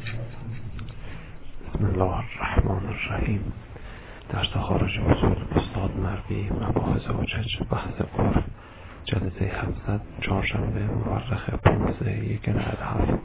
بسم الله الرحمن الرحیم. درس خارج اصول استاد مربی، مباحث حجج، بحث عرف، جلسه 700، چهارشنبه مورخ 15/197.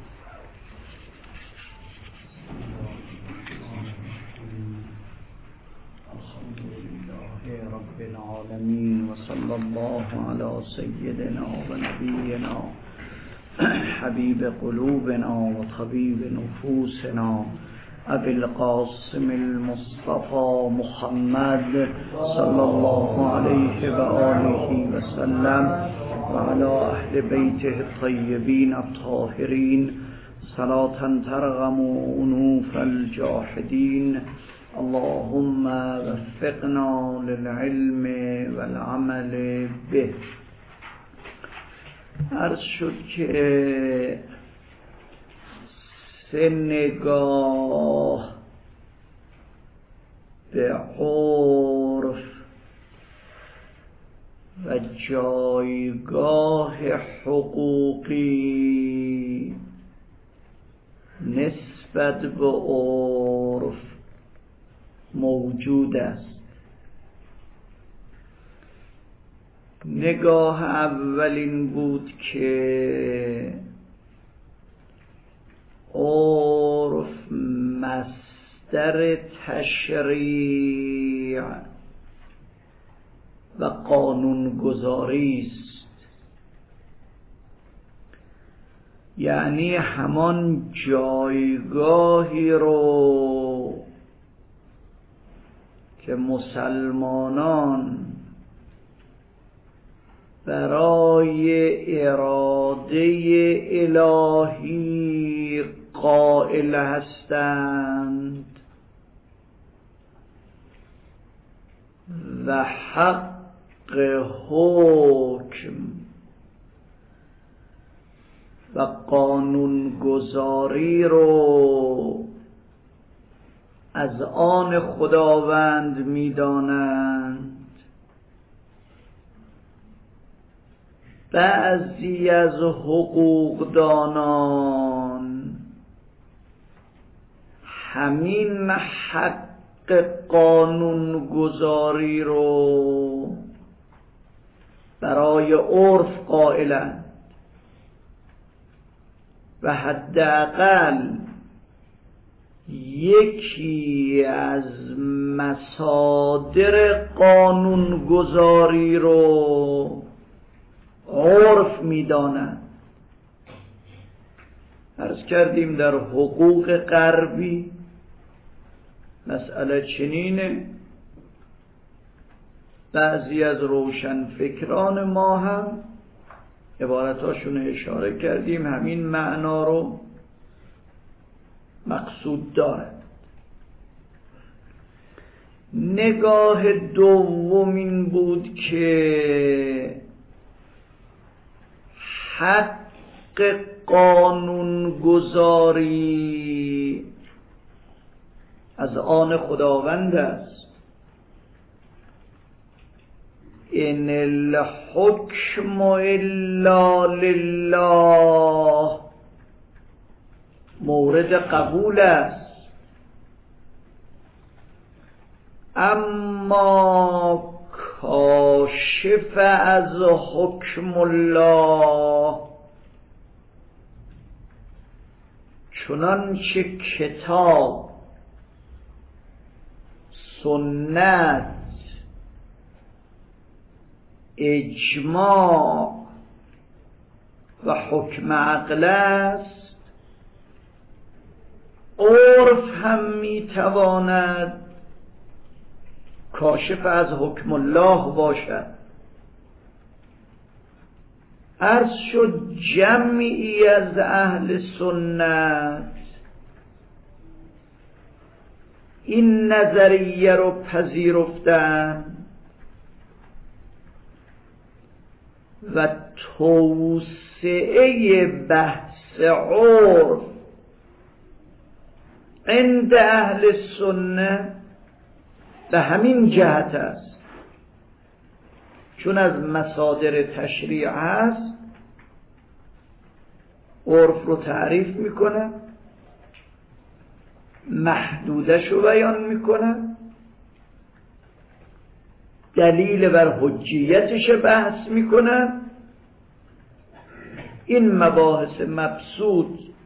رب العالمين وصلى الله على سيدنا ونبينا حبيب قلوبنا وطبيب نفوسنا أبي القاسم المصطفى محمد صلى الله عليه وآله وسلم وعلى أهل بيته الطيبين الطاهرين صلاة ترغم أنوف الجاحدين. اللهم وفقنا للعلم والعمل به. عرض شد که سه نگاه به عرف و جایگاه حقوقی نسبت به عرف موجود است. نگاه اولین بود که عرف مصدر تشریع و قانونگذاری است، یعنی همان جایگاهی رو که مسلمانان برای اراده الهی قائل هستند و حق حکم و قانونگذاری رو از آن خداوند می‌دانند. بعضی از حقوقدانان همین حق قانونگذاری رو برای عرف قائلند و حداقل یکی از مصادر قانونگذاری رو عرف می‌دانند. عرض کردیم در حقوق غربی مسئله چنینه. بعضی از روشنفکران ما هم عبارتاشون اشاره کردیم همین معنا رو مقصود دارد. نگاه دومین بود که حق قانونگذاری از آن خداوند است. ان الحکم الا لله مورد قبول است، اما کاشف از حکم الله چنانچه کتاب، سنت، اجماع و حکم عقل است، عرف هم میتواند کاشف از حکم الله باشد. عرض شد جمعی از اهل سنت این نظریه رو پذیرفتن و توسعه بحث عرف عند اهل سنت به همین جهت است، چون از مصادر تشریع هست عرف رو تعریف میکنه محدودش رو بیان میکنن، دلیل بر حجیتش بحث میکنن. این مباحث مبسوط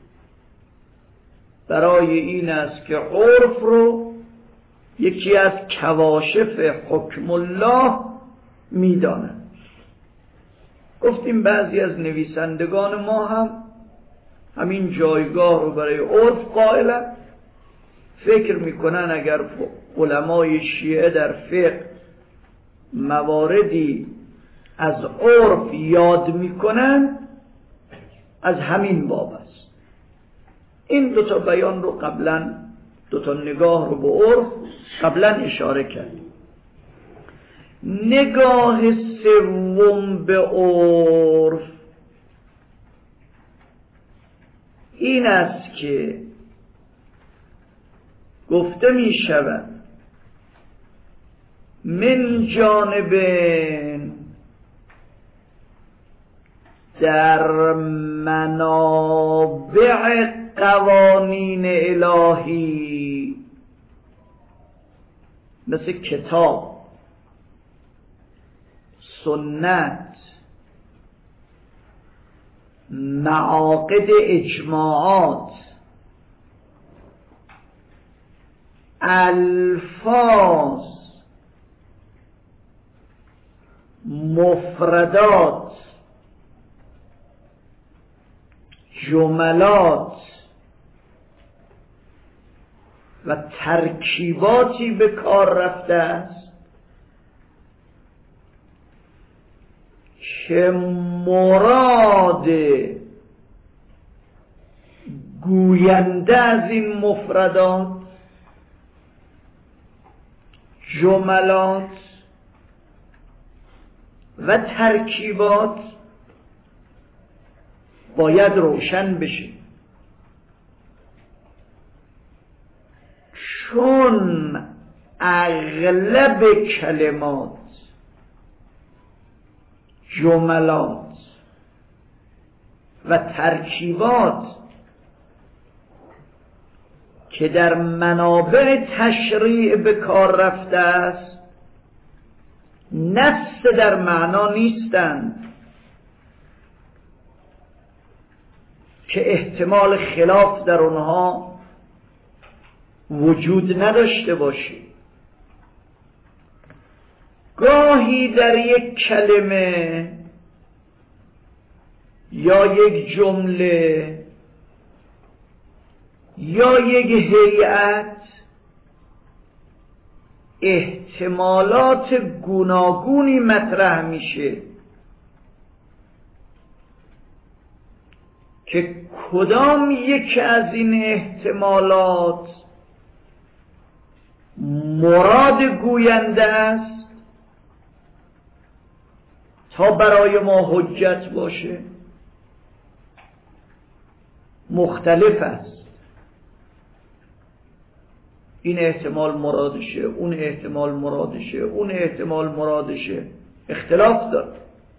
برای این است که عرف رو یکی از کواشف حکم الله میدانند. گفتیم بعضی از نویسندگان ما هم همین جایگاه رو برای عرف قائلن، فکر میکنن اگر علمای شیعه در فقه مواردی از عرف یاد میکنن از همین باب است. این دوتا بیان رو قبلا، دوتا نگاه رو به عرف قبلا اشاره کردیم. نگاه سوم به عرف این است که گفته می شود من جانب در منابع قوانین الهی مثل کتاب، سنت، معاقد اجماعات، الفاظ، مفردات، جملات و ترکیباتی به کار رفته است که مراد گوینده از این مفردات، جملات و ترکیبات باید روشن بشه، چون اغلب کلمات، جملات و ترکیبات که در منابع تشریع به کار رفته است نص در معنا نیستند که احتمال خلاف در اونها وجود نداشته باشه. گاهی در یک کلمه یا یک جمله یا یک هیئت احتمالات گوناگونی مطرح میشه که کدام یک از این احتمالات مراد گوینده است تا برای ما حجت باشه مختلف است. این احتمال مرادشه، اون احتمال مرادشه، اون احتمال مرادشه، اختلاف داره.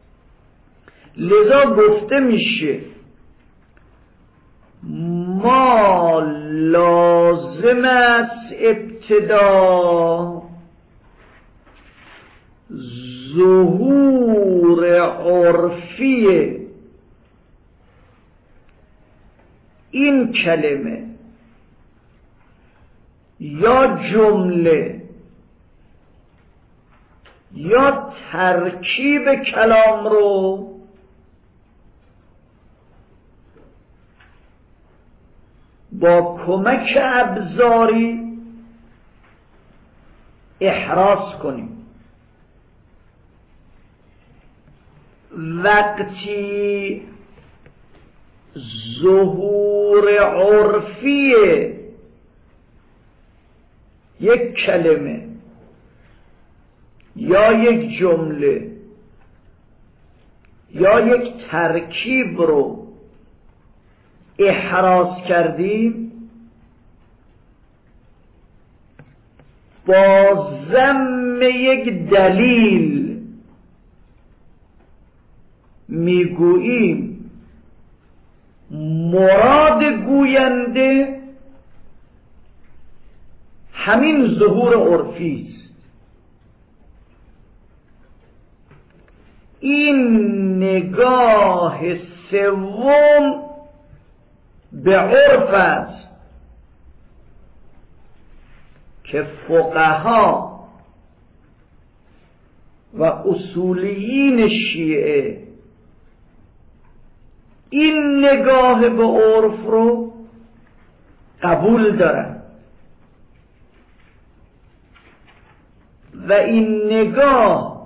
لذا گفته میشه ما لازم است ابتدا ظهور عرفی این کلمه یا جمله یا ترکیب کلام رو با کمک ابزاری احراز کنیم. وقتی ظهور عرفی یک کلمه یا یک جمله یا یک ترکیب رو احراز کردیم، با ضم یک دلیل میگوییم مراد گوینده همین ظهور عرفی است. این نگاه سوم به عرف است که فقها و اصولیین شیعه این نگاه به عرف رو قبول دارن و این نگاه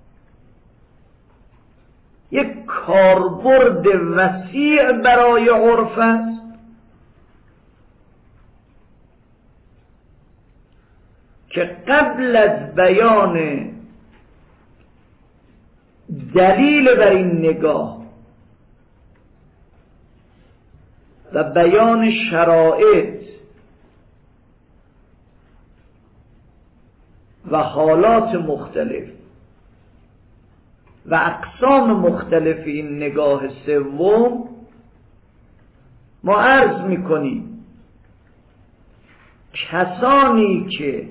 یک کاربرد وسیع برای عرف است که قبل از بیان دلیل بر این نگاه و بیان شرایط و حالات مختلف و اقسام مختلف این نگاه سوم ما عرض می‌کنیم کسانی که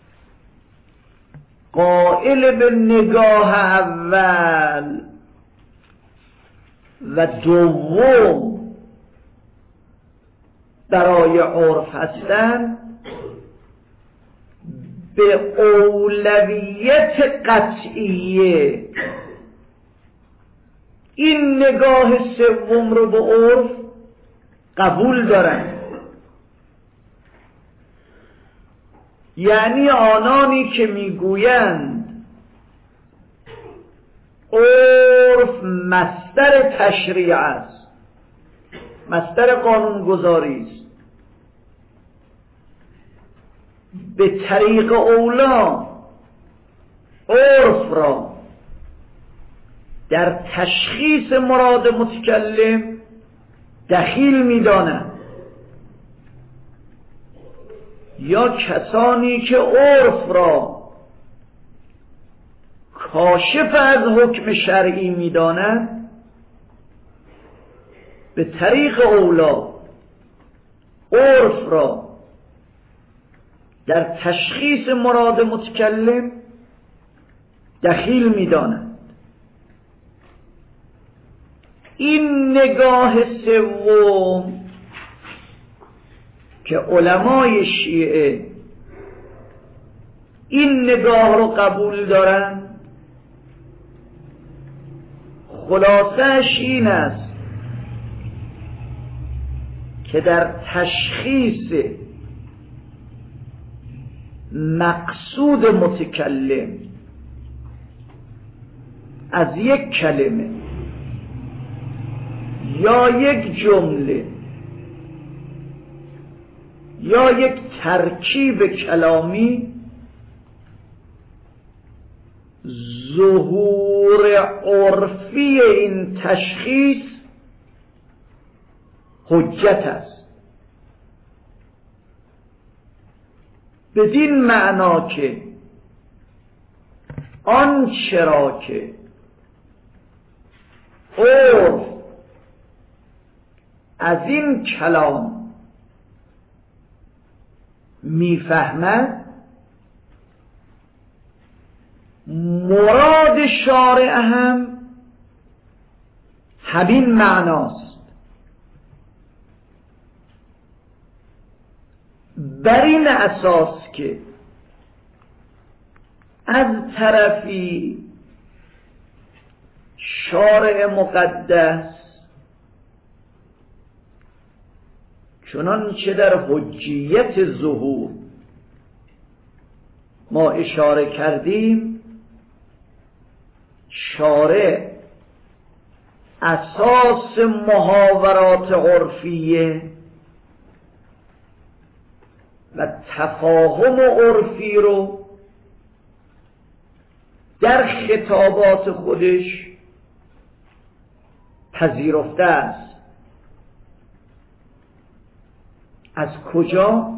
قائل به نگاه اول و دوم برای عرف هستند به اولویت قطعیه این نگاه سوم رو به عرف قبول دارن. یعنی آنانی که میگویند عرف مصدر تشریع است، مصدر قانونگذاری است، به طریق اولا عرف را در تشخیص مراد متکلم دخیل می‌دانند، یا کسانی که عرف را کاشف از حکم شرعی می‌دانند به طریق اولا عرف را در تشخیص مراد متکلم دخیل می‌دانند. این نگاه سوم که علمای شیعه این نگاه رو قبول دارن، خلاصه‌اش این است که در تشخیص مقصود متکلم از یک کلمه یا یک جمله یا یک ترکیب کلامی ظهور عرفی این تشخیص حجت است، بدین معنا که آنچه را که عرف از این کلام میفهمد مراد شارع هم همین معناست. بر این اساس که از طرفی شارع مقدس چنانچه در حجیت ظهور ما اشاره کردیم، شارع اساس محاورات عرفیه و تفاهم عرفی رو در خطابات خودش پذیرفته است. از کجا؟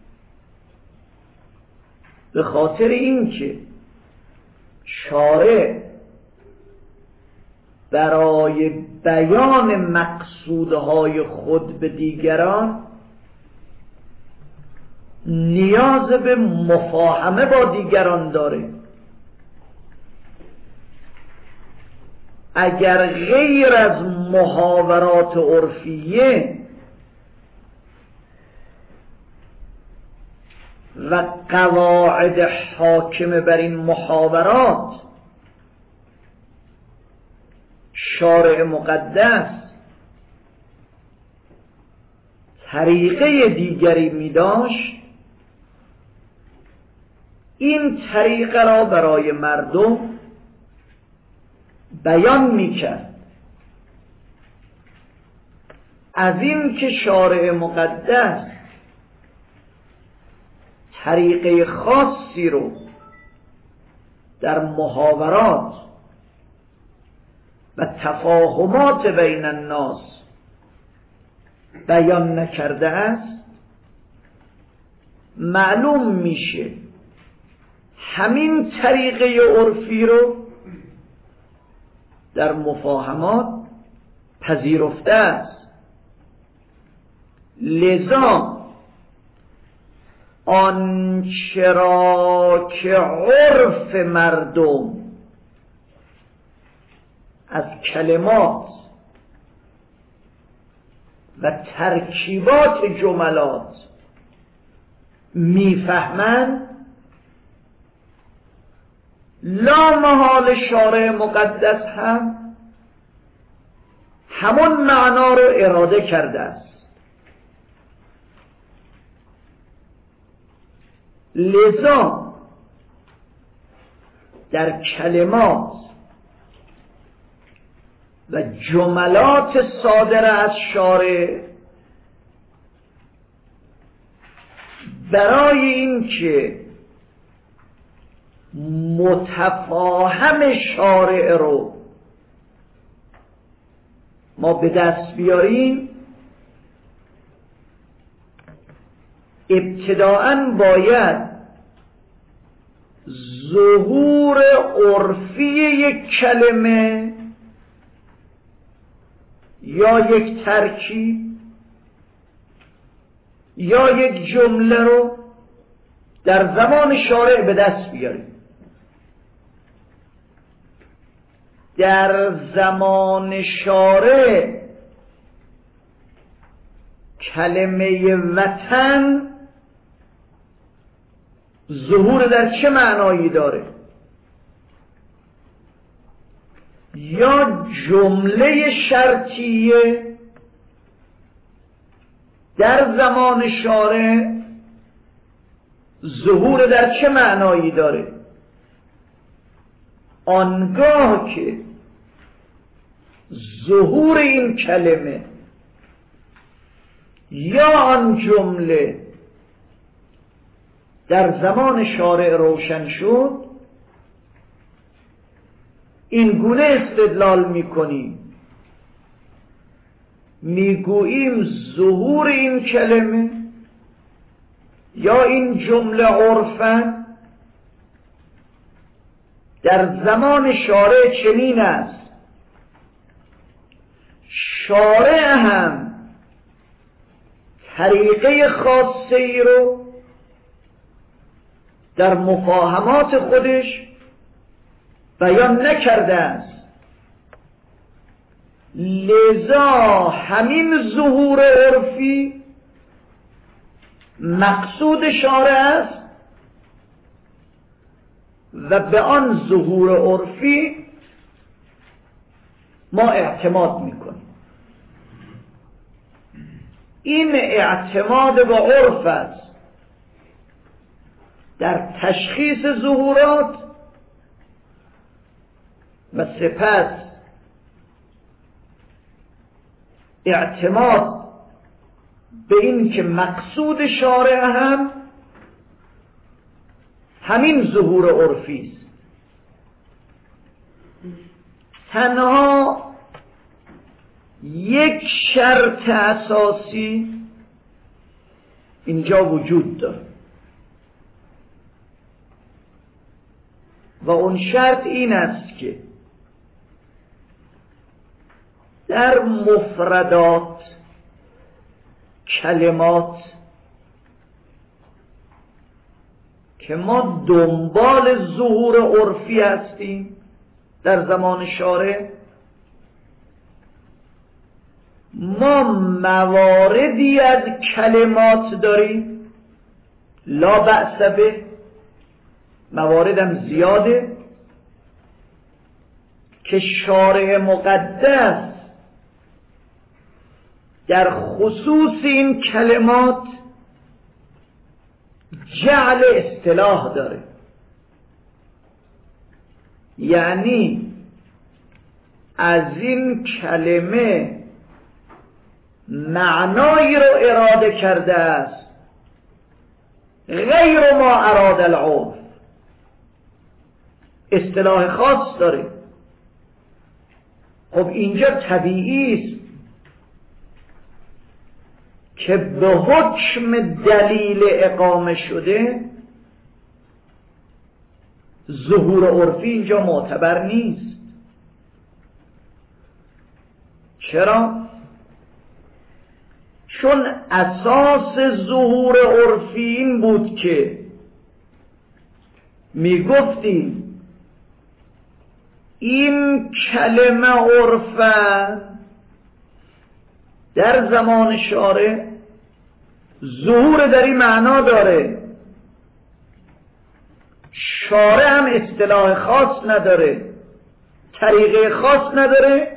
به خاطر اینکه شارع برای بیان مقصودهای خود به دیگران نیاز به مفاهمه با دیگران داره. اگر غیر از محاورات عرفیه و قواعد حاکم بر این محاورات شارع مقدس طریقه دیگری می داشت، این طریقه را برای مردم بیان می کرد. از این که شارع مقدس طریقه خاصی رو در محاورات و تفاهمات بین الناس بیان نکرده است، معلوم میشه همین طریقه عرفی رو در مفاهمات پذیرفته است. لذا آنچه را که عرف مردم از کلمات و ترکیبات جملات میفهمند، لا محال شارع مقدس هم همون معنا رو اراده کرده است. لذا در کلمات و جملات صادره از شارع برای این که متفاهم شارع رو ما به دست بیاریم، ابتداءً باید ظهور عرفی یک کلمه یا یک ترکیب یا یک جمله رو در زمان شارع به دست بیاریم. در زمان شارع کلمه وطن ظهور در چه معنایی داره؟ یا جمله شرطیه در زمان شارع ظهور در چه معنایی داره؟ آنگاه که ظهور این کلمه یا آن جمله در زمان شارع روشن شد، این گونه استدلال میکنیم، میگوییم ظهور این کلمه یا این جمله عرفاً در زمان شارع چنین است. شارع هم طریقه خاصه ای رو در مفاهمات خودش بیان نکرده است. لذا همین ظهور عرفی مقصود شارع است و به آن ظهور عرفی ما اعتماد میکنیم. این اعتماد به عرف است در تشخیص ظهورات و سپس اعتماد به این که مقصود شارع هم همین ظهور عرفی است. تنها یک شرط اساسی اینجا وجود داره و اون شرط این است که در مفردات، کلمات که ما دنبال ظهور عرفی هستیم در زمان شارع، ما مواردی از کلمات داریم لا بأس به، مواردم زیاده که شارع مقدس در خصوص این کلمات جعل اصطلاح داره، یعنی از این کلمه معنایی رو اراده کرده است غیر ما اراد العرف، اصطلاح خاص داره. خب اینجا طبیعی است که به حکم دلیل اقامه شده ظهور عرفی اینجا معتبر نیست. چرا؟ چون اساس ظهور عرفی این بود که میگفتیم این کلمه عرفا در زمان شارع ظهور در این معنا داره، شارع هم اصطلاح خاص نداره، طریقه خاص نداره،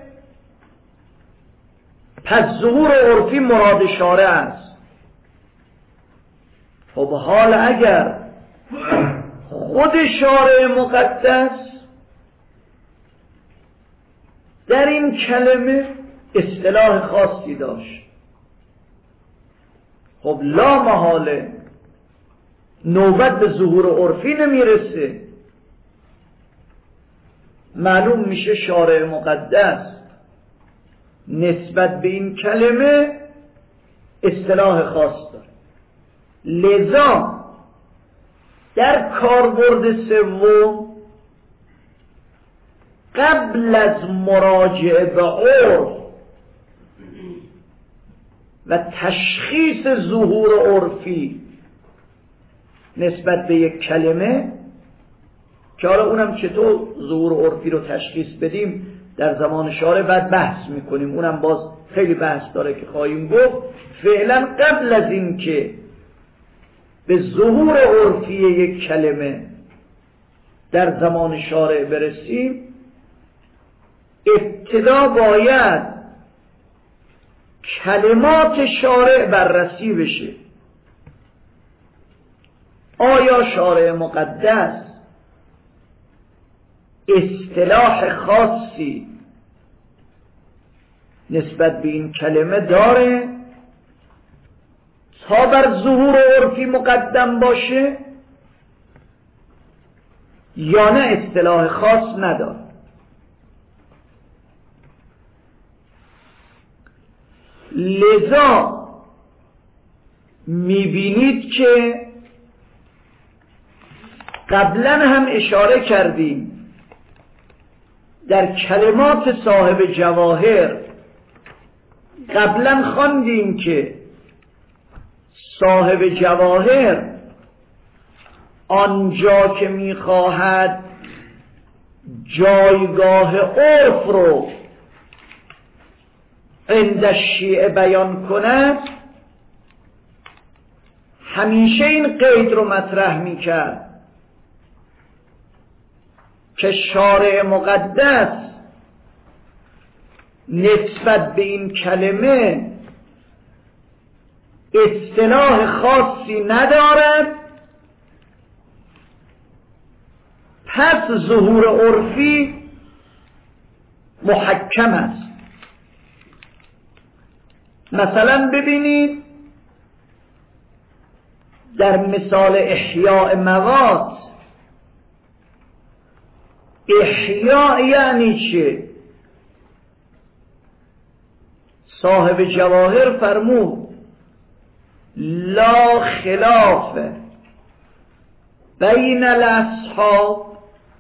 پس ظهور عرفی مراد شارع است. خب حال اگر خود شارع مقدس در این کلمه اصطلاح خاصی داشت، خب لا محاله نوبت به ظهور عرفی نمیرسه، معلوم میشه شارع مقدس نسبت به این کلمه اصطلاح خاص داره. لذا در کاربرد سوم قبل از مراجعه به عرف و تشخیص ظهور عرفی نسبت به یک کلمه، که حالا اونم چطور ظهور عرفی رو تشخیص بدیم در زمان شارع بعد بحث میکنیم، اونم باز خیلی بحث داره که خواهیم گفت. فعلا قبل از این که به ظهور عرفی یک کلمه در زمان شارع برسیم، ابتدا باید کلمات شارع بررسی بشه. آیا شارع مقدس اصطلاح خاصی نسبت به این کلمه داره تا بر ظهور عرفی مقدم باشه یا نه اصطلاح خاص نداره؟ لذا میبینید که قبلا هم اشاره کردیم در کلمات صاحب جواهر، قبلا خواندیم که صاحب جواهر آنجا که میخواهد جایگاه عرف رو عند شیعه بیان کند همیشه این قید رو مطرح میکرد که شارع مقدس نسبت به این کلمه اصطلاح خاصی ندارد، پس ظهور عرفی محکم است. مثلا ببینید در مثال احیاء مواد، احیاء یعنی چه؟ صاحب جواهر فرمود لا خلاف بین الاصحاب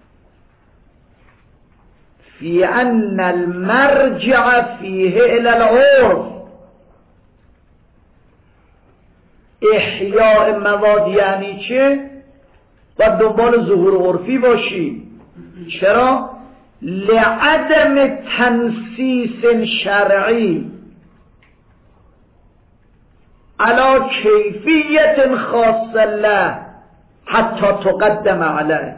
فی ان المرجع فیه الی العرف. احیاء مواد یعنی چه؟ باید دنبال ظهور عرفی باشی. چرا؟ لعدم تنسیس شرعی علی کیفیت خاص له حتی تقدم علیه.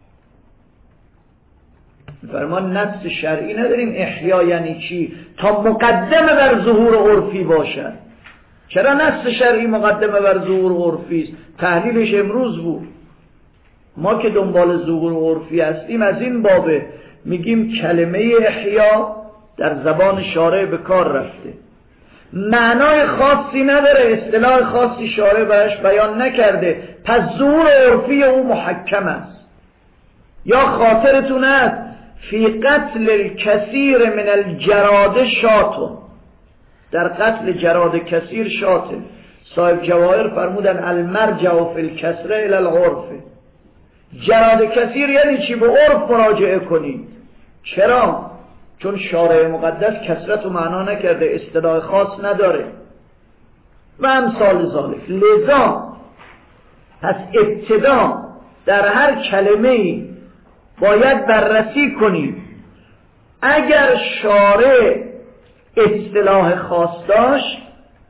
فرمان نص شرعی نداریم. احیا یعنی چی؟ تا مقدمه بر ظهور عرفی باشد. چرا نص شرعی مقدمه بر ظهور عرفی است؟ تحلیلش امروز بود. ما که دنبال ظهور عرفی هستیم از این بابه میگیم کلمه احیا در زبان شارع به کار رفته، معنای خاصی نداره، اصطلاح خاصی شارع برش بیان نکرده، پس ظهور عرفی او محکم است. یا خاطرتون است فی قتل الکثیر من الجراد شاتون، در قتل جراد کثیر شاته. صاحب جواهر فرمودن المرجع فی الکسره الی العرف. جراد کثیر یعنی چی؟ به عرف مراجعه کنید. چرا؟ چون شارع مقدس کثرت و معنا نکرده، اصطلاح خاص نداره و امثال ذالک. لذا پس ابتدا در هر کلمه‌ای باید بررسی کنید اگر شارع اصطلاح خاص داشت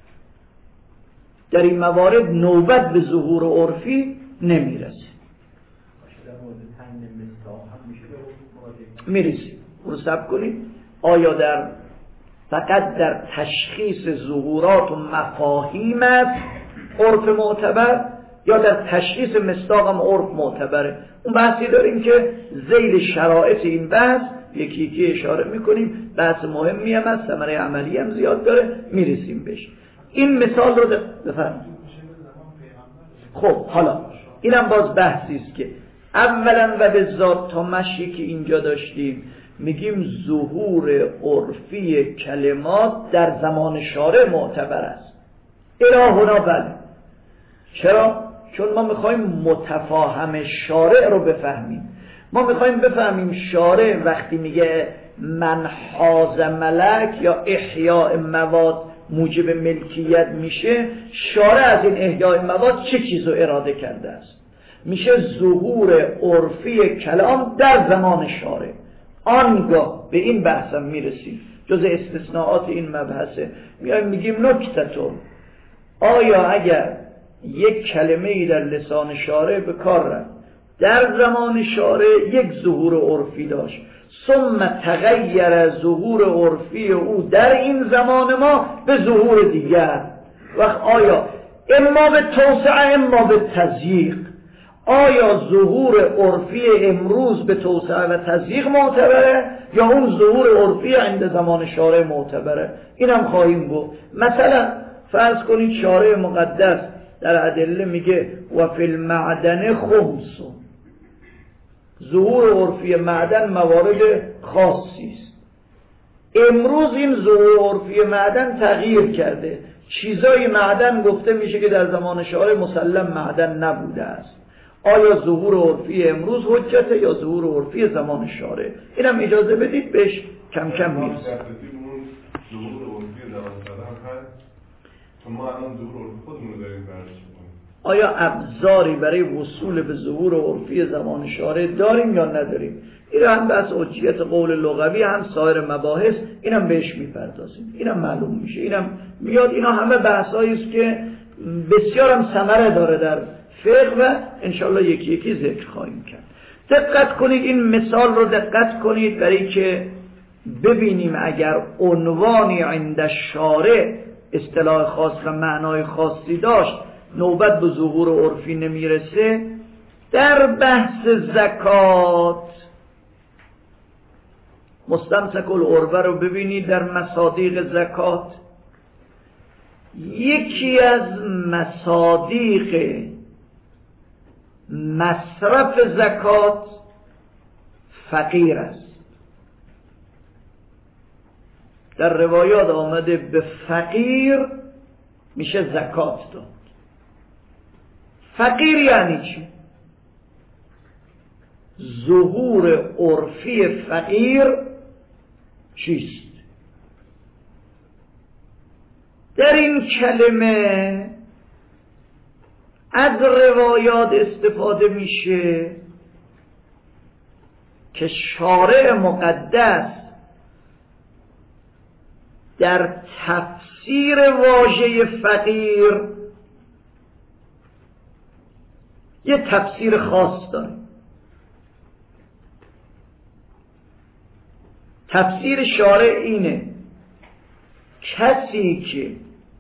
در این موارد نوبت به ظهور عرفی نمیرسه. میرسیم اون سب کنید. آیا در فقط در تشخیص ظهورات و مفاهیم است عرف معتبر یا در تشخیص مصداق هم عرف معتبره؟ اون بحثی داریم که ذیل شرایط این بحث یکی یکی اشاره میکنیم. بحث مهمی هم هست، ثمره عملی هم زیاد داره، میرسیم بهش. این مثال رو بفرمایید. خب حالا اینم باز بحثی است که اولا و به ذات تا مشی که اینجا داشتیم میگیم ظهور عرفی کلمات در زمان شارع معتبر است. الهنا بله. چرا؟ چون ما میخوایم متفاهم شارع رو بفهمیم. ما میخوایم بفهمیم شارع وقتی میگه من حاز ملک یا احیاء مواد موجب ملکیت میشه، شارع از این احیاء مواد چه چیزو اراده کرده است؟ میشه ظهور عرفی کلام در زمان شارع. آنگاه به این بحثم میرسیم، جز استثناءات این مبحثه. میایم میگیم نکته‌تون، آیا اگر یک کلمه‌ای در لسان شارع به کار رفت، در زمان شارع یک ظهور عرفی داشت، ثم تغییر ظهور عرفی او در این زمان ما به ظهور دیگر، وقت آیا اما به توسعه اما به تضییق، آیا ظهور عرفی امروز به توسعه و تضییق معتبره یا اون ظهور عرفی عند زمان شارع معتبره؟ اینم خواهیم گفت. مثلا فرض کنید شارع مقدس در ادله میگه و فی المعدن خمس، ظهور عرفی معدن موارد خاصی است. امروز این ظهور عرفی معدن تغییر کرده، چیزای معدن گفته میشه که در زمان شارع مسلم معدن نبوده است. آیا ظهور عرفی امروز حجته یا ظهور عرفی زمان شارع؟ اینم اجازه بدید بهش کم کم میرسیم. ظهور عرفی زمان شارع هم هست، تو ما الان ظهور عرفی خودمون رو داریم بررسی کنیم. آیا ابزاری برای وصول به ظهور عرفی زمان شارع داریم یا نداریم؟ این هم بس حجیت قول لغوی هم سایر مباحث، اینم بهش میپردازیم، اینم معلوم میشه، اینم میاد. اینا همه بحثایی است که بسیار هم ثمره داره در فقه و انشاءالله یکی یکی ذکر خواهیم کرد. دقت کنید، این مثال رو دقت کنید برای که ببینیم اگر عنوانی عند شارع اصطلاح خاص و معنای خاصی داشت نوبت به ظهور عرفی نمیرسه. در بحث زکات مستمسک العروه رو ببینید. در مصادیق زکات یکی از مصادیق مصرف زکات فقیر است. در روایات آمده به فقیر میشه زکات داد. فقیر یعنی چی؟ ظهور عرفی فقیر چیست؟ در این کلمه از روایات استفاده میشه که شارع مقدس در تفسیر واژه فقیر یه تفسیر خاص داره. تفسیر شارع اینه: کسی که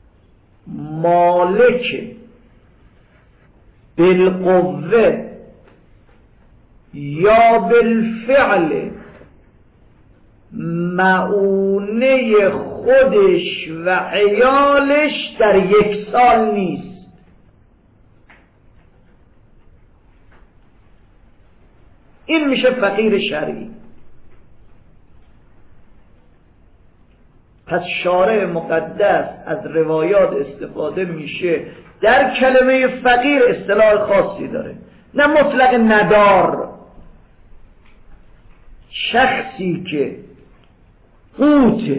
مالک بالقوه یا بالفعل معونه خودش و عیالش در یک سال نیست. این میشه فقیر شرعی. پس شارع مقدس از روایات استفاده میشه. در کلمه فقیر اصطلاح خاصی داره، نه مطلق ندار. شخصی که قوت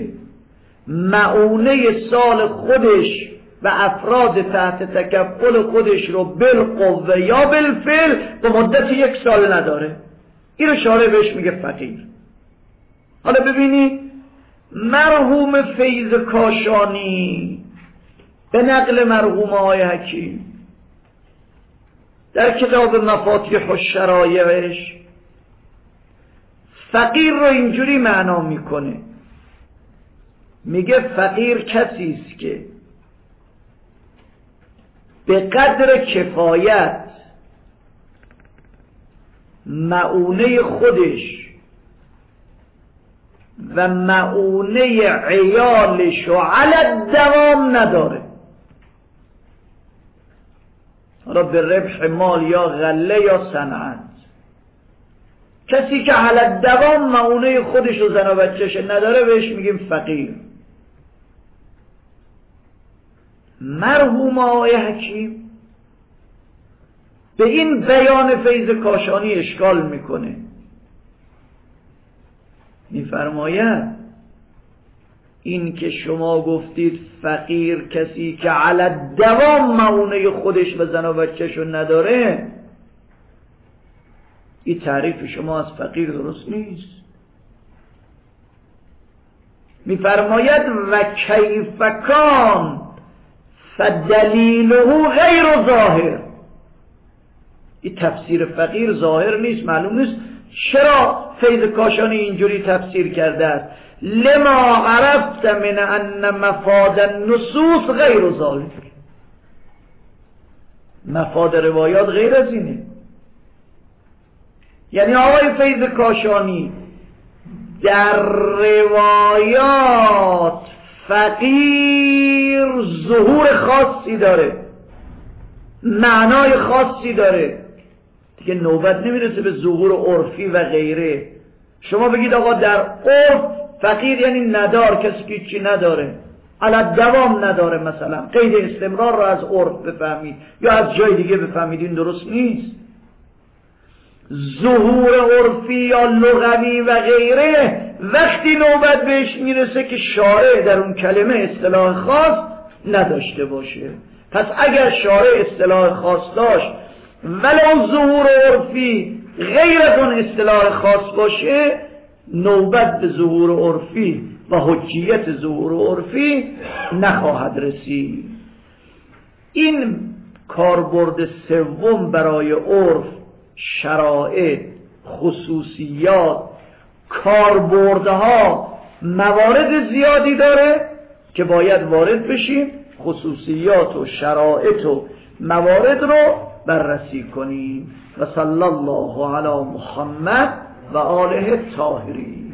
معونه سال خودش و افراد تحت تکفل خودش رو بالقوه یا بالفعل به مدت 1 سال نداره، این رو شارع بهش میگه فقیر. حالا ببینید مرحوم فیض کاشانی به نقل مرحوم آقای حکیم در کتاب مفاتیح الشرایعش فقیر رو اینجوری معنا میکنه، میگه فقیر کسی است که به قدر کفایت معونه خودش و معونه عیالش و علی الدوام نداره. حالا به ربح مال یا غله یا صنعت. کسی که علی الدوام معونه خودش و زن و بچه‌ش نداره بهش میگیم فقیر. مرحوم آقای حکیم به این بیان فیض کاشانی اشکال میکنه، میفرماید این که شما گفتید فقیر کسی که علی الدوام معونه خودش و زن و بچه‌شو نداره، این تعریف شما از فقیر درست نیست. میفرماید و کیف کان فدلیله غیر ظاهر. این تفسیر فقیر ظاهر نیست، معلوم نیست. چرا فیض کاشانی اینجوری تفسیر کرده است؟ لما عرفت من ان مفاد النصوص غیر ذلك. مفاد روایات غیر از اینه. یعنی آقای فیض کاشانی در روایات فقیر ظهور خاصی داره، معنای خاصی داره، دیگه نوبت نمیرسه به ظهور عرفی و غیره. شما بگید آقا در عرف فقیر یعنی ندار، کسی که چی نداره، علی دوام نداره، مثلا قید استمرار رو از عرف بفهمید یا از جای دیگه بفهمید، این درست نیست. ظهور عرفی یا لغوی و غیره وقتی نوبت بهش میرسه که شارع در اون کلمه اصطلاح خاص نداشته باشه. پس اگر شارع اصطلاح خاص داشت ولو ظهور عرفی غیر از اون اصطلاح خاص باشه، نوبت به ظهور عرفی و حجیت ظهور عرفی نخواهد رسید. این کاربرد سوم برای عرف، شرایط، خصوصیات، کاربردها موارد زیادی داره که باید وارد بشیم، خصوصیات و شرایط و موارد رو بررسی کنیم. و صلی الله علی محمد و آله الطاهرین.